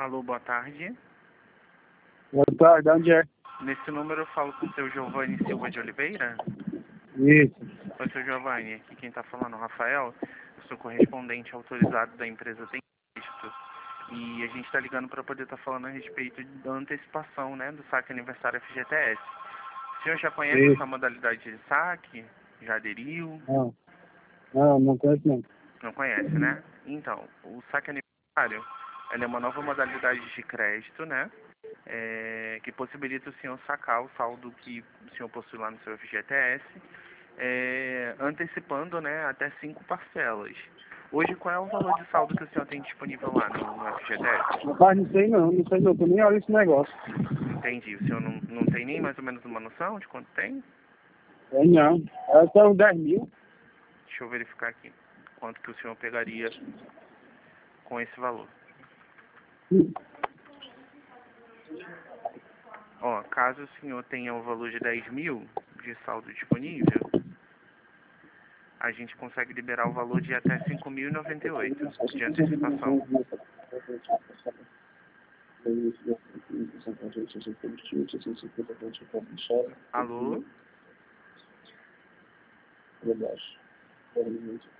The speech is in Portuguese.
Alô, boa tarde. Boa tarde, onde é? Nesse número eu falo com o seu Giovanni Silva de Oliveira. Isso. Oi, seu Giovanni, aqui quem está falando é o Rafael. Eu sou correspondente autorizado da empresa Tem Crédito. E a gente está ligando para poder estar falando a respeito da antecipação, né, do saque aniversário FGTS. O senhor já conhece Isso. essa modalidade de saque? Já aderiu? Não conheço não. Não conhece, né? Então, o saque aniversário, ela é uma nova modalidade de crédito, né? Que possibilita o senhor sacar o saldo que o senhor possui lá no seu FGTS, antecipando, né, até 5 parcelas. Hoje, qual é o valor de saldo que o senhor tem disponível lá no FGTS? Rapaz, não sei não, eu nem olho esse negócio. Entendi. O senhor não tem nem mais ou menos uma noção de quanto tem? Tem não. É só uns 10 mil. Deixa eu verificar aqui. Quanto que o senhor pegaria com esse valor. Ó, caso o senhor tenha o valor de 10 mil de saldo disponível, a gente consegue liberar o valor de até 5.098 de antecipação. Alô?